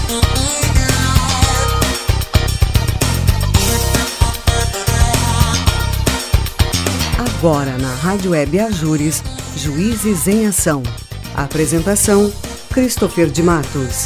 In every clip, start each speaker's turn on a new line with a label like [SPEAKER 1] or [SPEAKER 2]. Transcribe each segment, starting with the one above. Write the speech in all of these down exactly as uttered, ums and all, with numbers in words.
[SPEAKER 1] Agora na Rádio Web Ajures, Juízes em Ação. Apresentação, Christopher de Matos.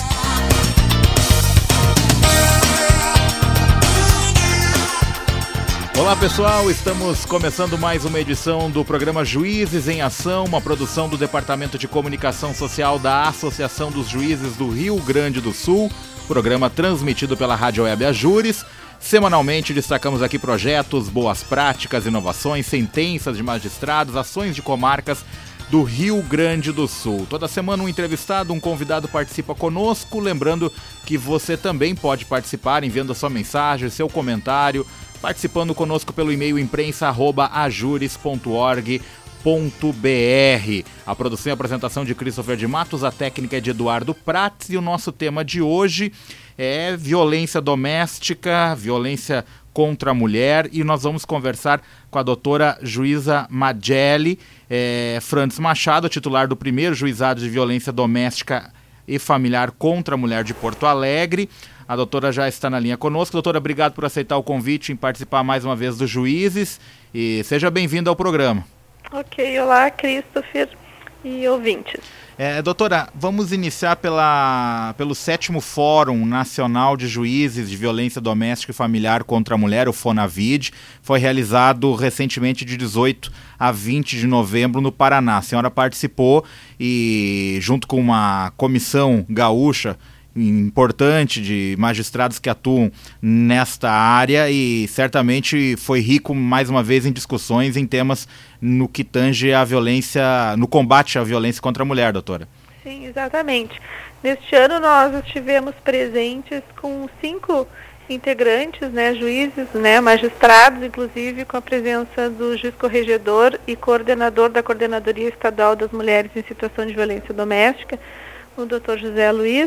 [SPEAKER 2] Olá pessoal, estamos começando mais uma edição do programa Juízes em Ação, uma produção do Departamento de Comunicação Social da Associação dos Juízes do Rio Grande do Sul, programa transmitido pela Rádio Web Ajures. Semanalmente destacamos aqui projetos, boas práticas, inovações, sentenças de magistrados, ações de comarcas do Rio Grande do Sul. Toda semana um entrevistado, um convidado participa conosco, lembrando que você também pode participar enviando a sua mensagem, seu comentário, participando conosco pelo e-mail imprensa arroba ajures ponto org ponto br. A produção e apresentação de Christopher de Matos, a técnica é de Eduardo Prats e o nosso tema de hoje é violência doméstica, violência contra a mulher, e nós vamos conversar com a doutora juíza Madjely é, Frantes Machado, titular do primeiro juizado de violência doméstica e familiar contra a mulher de Porto Alegre. A doutora já está na linha conosco. Doutora, obrigado por aceitar o convite em participar mais uma vez dos Juízes e seja bem-vinda ao programa.
[SPEAKER 3] Ok, olá Christopher e ouvintes.
[SPEAKER 2] É, doutora, vamos iniciar pela, pelo sétimo Fórum Nacional de Juízes de Violência Doméstica e Familiar contra a Mulher, o FONAVID. Foi realizado recentemente de dezoito a vinte de novembro no Paraná. A senhora participou e, junto com uma comissão gaúcha importante de magistrados que atuam nesta área, e certamente foi rico mais uma vez em discussões em temas no que tange a violência, no combate à violência contra a mulher, doutora.
[SPEAKER 3] Sim, exatamente. Neste ano nós estivemos presentes com cinco integrantes, né, juízes, né, magistrados, inclusive com a presença do juiz corregedor e coordenador da Coordenadoria Estadual das Mulheres em Situação de Violência Doméstica, o doutor José Luiz.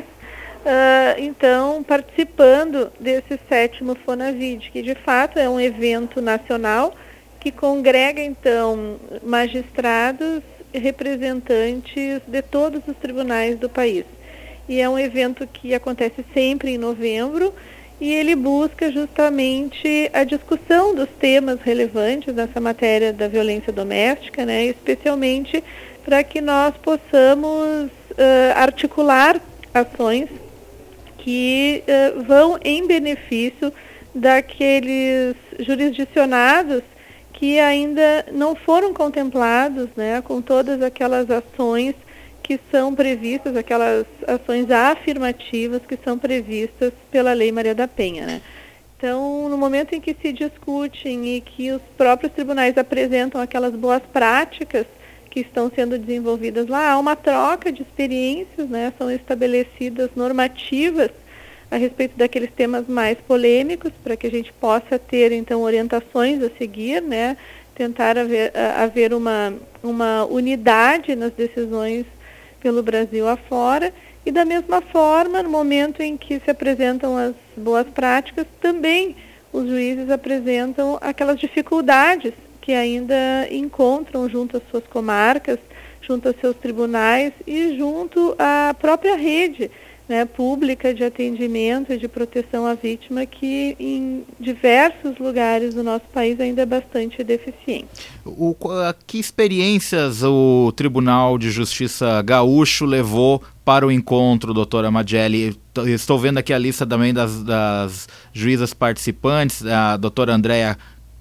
[SPEAKER 3] Uh, então, participando desse sétimo FONAVID, que de fato é um evento nacional que congrega, então, magistrados e representantes de todos os tribunais do país. E é um evento que acontece sempre em novembro e ele busca justamente a discussão dos temas relevantes nessa matéria da violência doméstica, né, especialmente para que nós possamos uh, articular ações que uh, vão em benefício daqueles jurisdicionados que ainda não foram contemplados, né, com todas aquelas ações que são previstas, aquelas ações afirmativas que são previstas pela Lei Maria da Penha, né. Então, no momento em que se discutem e que os próprios tribunais apresentam aquelas boas práticas que estão sendo desenvolvidas lá, há uma troca de experiências, né, são estabelecidas normativas a respeito daqueles temas mais polêmicos, para que a gente possa ter, então, orientações a seguir, né, tentar haver, haver uma, uma unidade nas decisões pelo Brasil afora, e da mesma forma, no momento em que se apresentam as boas práticas, também os juízes apresentam aquelas dificuldades que ainda encontram junto às suas comarcas, junto aos seus tribunais e junto à própria rede, né, pública de atendimento e de proteção à vítima, que em diversos lugares do nosso país ainda é bastante deficiente.
[SPEAKER 2] O, que experiências o Tribunal de Justiça Gaúcho levou para o encontro, doutora Madjely? Estou vendo aqui a lista também das, das juízas participantes, a doutora Andréa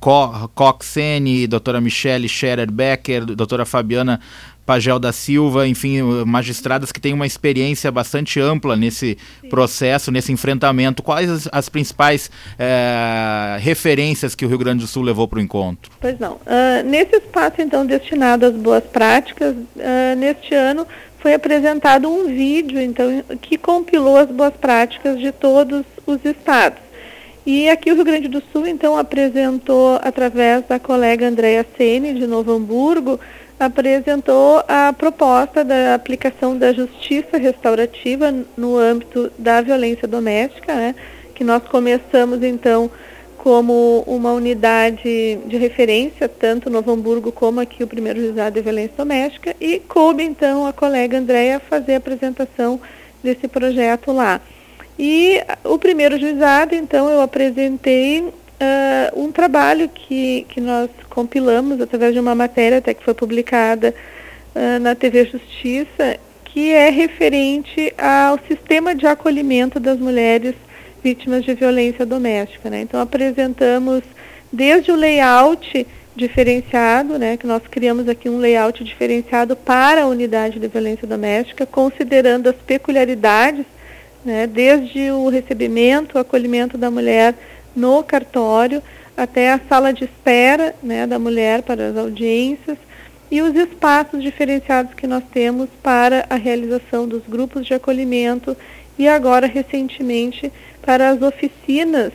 [SPEAKER 2] Coxene, doutora Michele Scherer-Becker, doutora Fabiana Pagel da Silva, enfim, magistradas que têm uma experiência bastante ampla nesse Sim. processo, nesse enfrentamento. Quais as, as principais é, referências que o Rio Grande do Sul levou para o encontro?
[SPEAKER 3] Pois não. Uh, nesse espaço, então, destinado às boas práticas, uh, neste ano foi apresentado um vídeo, então, que compilou as boas práticas de todos os estados. E aqui o Rio Grande do Sul, então, apresentou, através da colega Andréa Sene, de Novo Hamburgo, apresentou a proposta da aplicação da justiça restaurativa no âmbito da violência doméstica, né, que nós começamos, então, como uma unidade de referência, tanto Novo Hamburgo como aqui o primeiro juizado de violência doméstica, e coube, então, a colega Andréa fazer a apresentação desse projeto lá. E o primeiro juizado, então, eu apresentei uh, um trabalho que, que nós compilamos através de uma matéria até que foi publicada uh, na T V Justiça, que é referente ao sistema de acolhimento das mulheres vítimas de violência doméstica, né? Então, apresentamos desde o layout diferenciado, né, que nós criamos aqui um layout diferenciado para a unidade de violência doméstica, considerando as peculiaridades, né, desde o recebimento, o acolhimento da mulher no cartório, até a sala de espera, né, da mulher para as audiências, e os espaços diferenciados que nós temos para a realização dos grupos de acolhimento e agora, recentemente, para as oficinas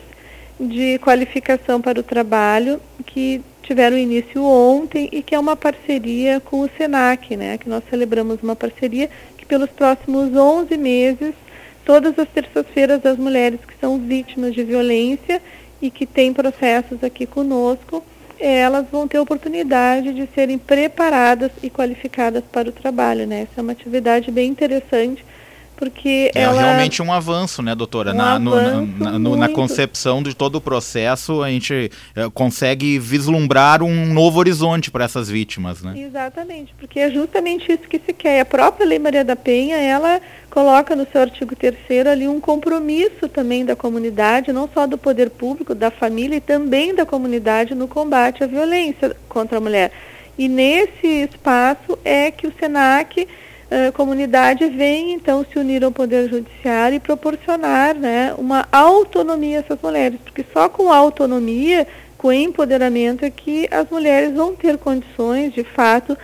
[SPEAKER 3] de qualificação para o trabalho, que tiveram início ontem e que é uma parceria com o SENAC, né, que nós celebramos uma parceria que pelos próximos onze meses, todas as terças-feiras, as mulheres que são vítimas de violência e que têm processos aqui conosco, elas vão ter oportunidade de serem preparadas e qualificadas para o trabalho, né? Essa é uma atividade bem interessante, porque
[SPEAKER 2] é
[SPEAKER 3] ela...
[SPEAKER 2] realmente um avanço, né, doutora?
[SPEAKER 3] Um
[SPEAKER 2] na, no,
[SPEAKER 3] avanço
[SPEAKER 2] na, no, na concepção de todo o processo, a gente é, consegue vislumbrar um novo horizonte para essas vítimas, né?
[SPEAKER 3] Exatamente, porque é justamente isso que se quer. A própria Lei Maria da Penha, ela coloca no seu artigo terceiro ali um compromisso também da comunidade, não só do poder público, da família e também da comunidade no combate à violência contra a mulher. E nesse espaço é que o SENAC, a comunidade, vem então se unir ao Poder Judiciário e proporcionar, né, uma autonomia a essas mulheres, porque só com a autonomia, com o empoderamento, é que as mulheres vão ter condições, de fato,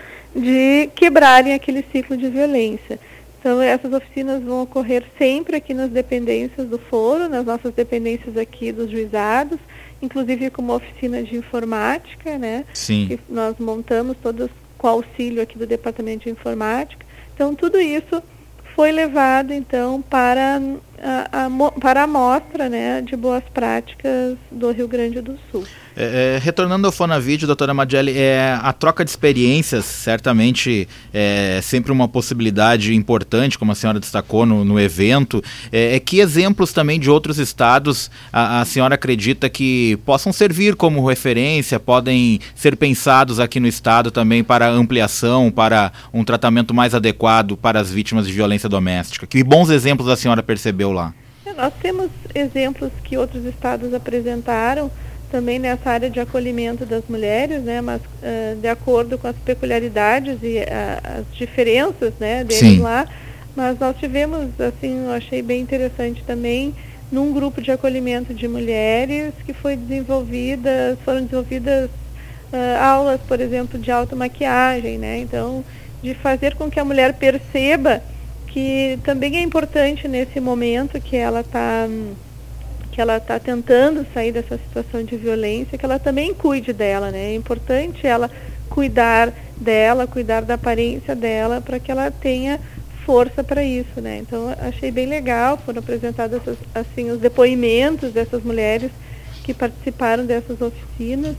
[SPEAKER 3] de quebrarem aquele ciclo de violência. Então, essas oficinas vão ocorrer sempre aqui nas dependências do foro, nas nossas dependências aqui dos juizados, inclusive com uma oficina de informática, né?
[SPEAKER 2] Sim.
[SPEAKER 3] Que nós montamos todas com auxílio aqui do Departamento de Informática. Então, tudo isso foi levado, então, para a, a, para a mostra, né, de boas práticas do Rio Grande do Sul.
[SPEAKER 2] É, é, retornando ao Fonavídeo, doutora Madiele, é, a troca de experiências certamente é sempre uma possibilidade importante, como a senhora destacou no, no evento. É, é que exemplos também de outros estados a, a senhora acredita que possam servir como referência, podem ser pensados aqui no estado também para ampliação, para um tratamento mais adequado para as vítimas de violência doméstica? Que bons exemplos a senhora percebeu lá?
[SPEAKER 3] É, nós temos exemplos que outros estados apresentaram, também nessa área de acolhimento das mulheres, né, mas uh, de acordo com as peculiaridades e uh, as diferenças, né, deles Sim. lá, mas nós tivemos, assim, eu achei bem interessante também, num grupo de acolhimento de mulheres que foi desenvolvidas, foram desenvolvidas uh, aulas, por exemplo, de automaquiagem, né, então, de fazer com que a mulher perceba que também é importante nesse momento que ela está... que ela está tentando sair dessa situação de violência, que ela também cuide dela, né? É importante ela cuidar dela, cuidar da aparência dela, para que ela tenha força para isso, né? Então, achei bem legal, foram apresentados assim os depoimentos dessas mulheres que participaram dessas oficinas,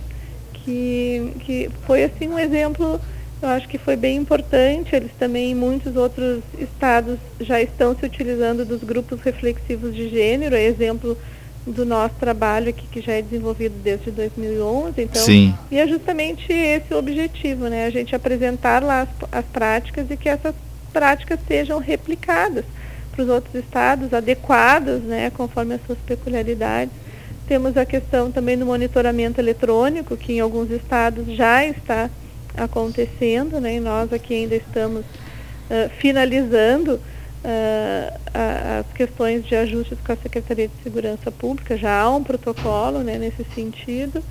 [SPEAKER 3] que, que foi assim um exemplo, eu acho que foi bem importante. Eles também, em muitos outros estados, já estão se utilizando dos grupos reflexivos de gênero, é exemplo do nosso trabalho aqui, que já é desenvolvido desde dois mil e onze, então,
[SPEAKER 2] Sim.
[SPEAKER 3] e é justamente esse o objetivo, né, a gente apresentar lá as, as práticas e que essas práticas sejam replicadas para os outros estados, adequadas, né, conforme as suas peculiaridades. Temos a questão também do monitoramento eletrônico, que em alguns estados já está acontecendo, né, e nós aqui ainda estamos uh, finalizando Uh, a, as questões de ajustes com a Secretaria de Segurança Pública. Já há um protocolo, né, nesse sentido,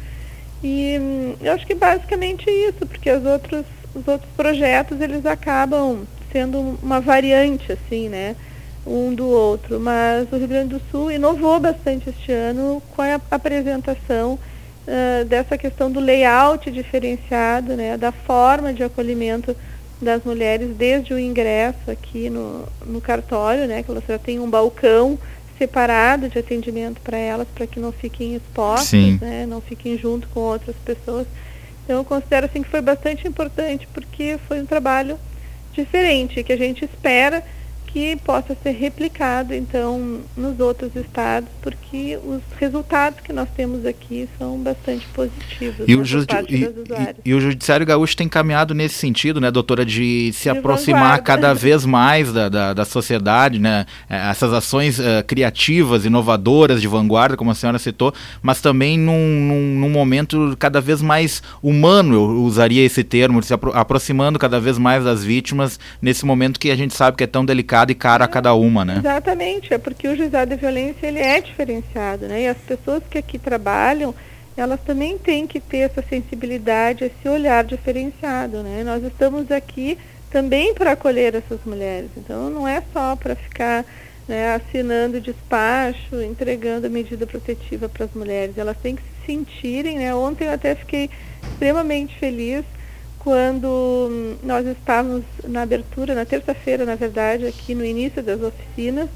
[SPEAKER 3] e hum, eu acho que basicamente isso, porque os outros, os outros projetos, eles acabam sendo uma variante, assim, né, um do outro, mas o Rio Grande do Sul inovou bastante este ano com a apresentação uh, dessa questão do layout diferenciado, né, da forma de acolhimento das mulheres desde o ingresso aqui no, no cartório, né, que elas já têm um balcão separado de atendimento para elas, para que não fiquem expostas, né, não fiquem junto com outras pessoas. Então, eu considero assim que foi bastante importante, porque foi um trabalho diferente, que a gente espera que possa ser replicado, então, nos outros estados, porque os resultados que nós temos aqui são bastante positivos,
[SPEAKER 2] e,
[SPEAKER 3] né,
[SPEAKER 2] o, judi-
[SPEAKER 3] e,
[SPEAKER 2] e, e o Judiciário Gaúcho tem caminhado nesse sentido, né, doutora, de se de aproximar vanguarda. cada vez mais da, da, da sociedade, né, essas ações uh, criativas, inovadoras, de vanguarda, como a senhora citou, mas também num, num, num momento cada vez mais humano, eu usaria esse termo, se apro- aproximando cada vez mais das vítimas, nesse momento que a gente sabe que é tão delicado e cara a cada uma, né?
[SPEAKER 3] Exatamente, é porque o juizado de violência ele é diferenciado, né? E as pessoas que aqui trabalham, elas também têm que ter essa sensibilidade, esse olhar diferenciado, né? Nós estamos aqui também para acolher essas mulheres, então não é só para ficar, né, assinando despacho, entregando a medida protetiva para as mulheres, elas têm que se sentirem, né? Ontem eu até fiquei extremamente feliz quando nós estávamos na abertura, na terça-feira, na verdade, aqui no início das oficinas,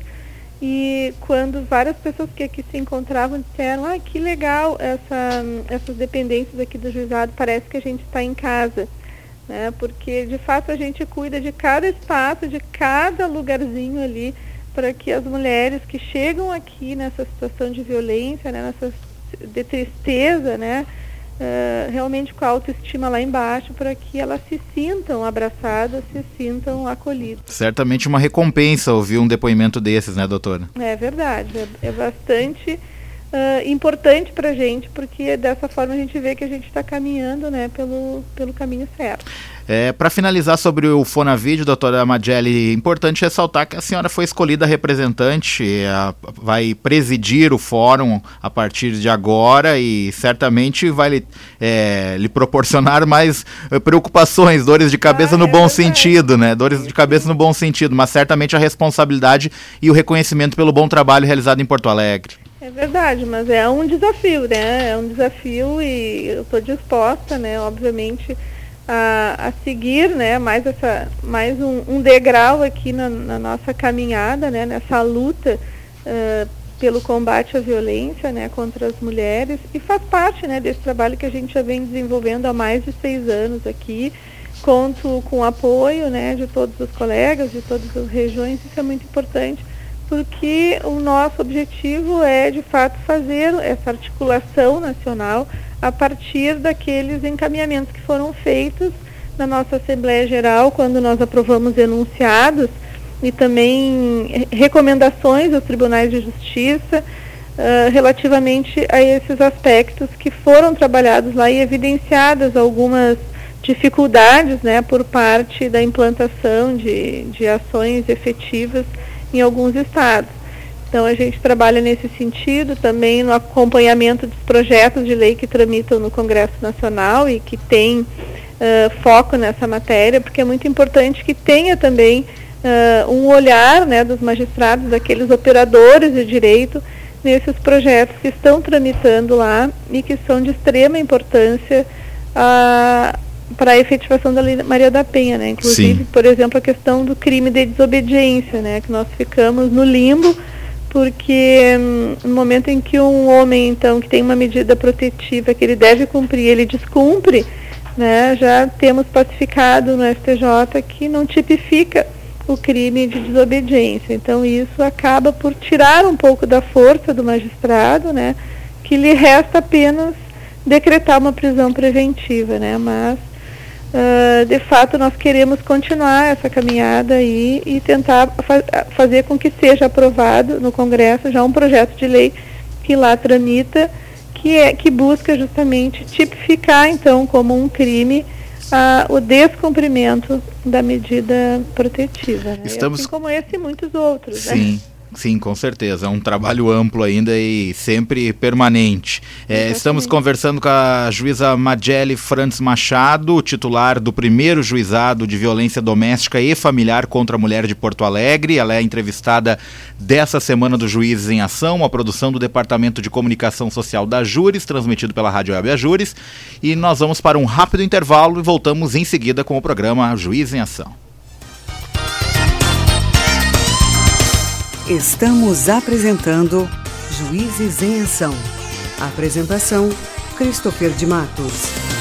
[SPEAKER 3] e quando várias pessoas que aqui se encontravam disseram, ah, que legal essa, essas dependências aqui do juizado, parece que a gente está em casa, né? Porque, de fato, a gente cuida de cada espaço, de cada lugarzinho ali, para que as mulheres que chegam aqui nessa situação de violência, né, nessa de tristeza, né, Uh, realmente com a autoestima lá embaixo, para que elas se sintam abraçadas, se sintam acolhidas.
[SPEAKER 2] Certamente uma recompensa ouvir um depoimento desses, né, doutora?
[SPEAKER 3] É verdade, é, é bastante uh, importante para a gente, porque dessa forma a gente vê que a gente está caminhando, né, pelo, pelo caminho certo.
[SPEAKER 2] É, para finalizar sobre o Fonavídeo, doutora Madjely, importante ressaltar que a senhora foi escolhida representante, a, vai presidir o fórum a partir de agora e certamente vai lhe, é, lhe proporcionar mais é, preocupações, dores de cabeça ah, no é bom verdade. sentido, né? Dores de cabeça no bom sentido, mas certamente a responsabilidade e o reconhecimento pelo bom trabalho realizado em Porto Alegre.
[SPEAKER 3] É verdade, mas é um desafio, né? É um desafio e eu estou disposta, né, obviamente, A, a seguir, né, mais, essa, mais um, um degrau aqui na, na nossa caminhada, né, nessa luta uh, pelo combate à violência, né, contra as mulheres, e faz parte, né, desse trabalho que a gente já vem desenvolvendo há mais de seis anos aqui. Conto com o apoio, né, de todos os colegas, de todas as regiões, isso é muito importante, porque o nosso objetivo é, de fato, fazer essa articulação nacional a partir daqueles encaminhamentos que foram feitos na nossa Assembleia Geral, quando nós aprovamos enunciados e também recomendações aos tribunais de justiça uh, relativamente a esses aspectos que foram trabalhados lá e evidenciadas algumas dificuldades, né, por parte da implantação de, de ações efetivas em alguns estados. Então, a gente trabalha nesse sentido, também no acompanhamento dos projetos de lei que tramitam no Congresso Nacional e que tem uh, foco nessa matéria, porque é muito importante que tenha também uh, um olhar, né, dos magistrados, daqueles operadores de direito, nesses projetos que estão tramitando lá e que são de extrema importância uh, para a efetivação da Lei Maria da Penha, né? Inclusive, Sim. por exemplo, a questão do crime de desobediência, né, que nós ficamos no limbo, porque hum, no momento em que um homem, então, que tem uma medida protetiva que ele deve cumprir, ele descumpre, né, já temos pacificado no S T J que não tipifica o crime de desobediência. Então, isso acaba por tirar um pouco da força do magistrado, né, que lhe resta apenas decretar uma prisão preventiva, né, mas Uh, de fato, nós queremos continuar essa caminhada aí e tentar fa- fazer com que seja aprovado no Congresso já um projeto de lei que lá tramita, que, é, que busca justamente tipificar, então, como um crime uh, o descumprimento da medida protetiva. Né?
[SPEAKER 2] Estamos...
[SPEAKER 3] Assim como esse e muitos outros.
[SPEAKER 2] Sim.
[SPEAKER 3] Né?
[SPEAKER 2] Sim, com certeza. É um trabalho amplo ainda e sempre permanente. É, estamos conversando com a juíza Madjely Frantz Machado, titular do primeiro juizado de violência doméstica e familiar contra a mulher de Porto Alegre. Ela é entrevistada dessa semana do Juízes em Ação, uma produção do Departamento de Comunicação Social da Júris, transmitido pela Rádio Web Júris. E nós vamos para um rápido intervalo e voltamos em seguida com o programa Juízes em Ação.
[SPEAKER 1] Estamos apresentando Juízes em Ação. Apresentação, Christopher de Matos.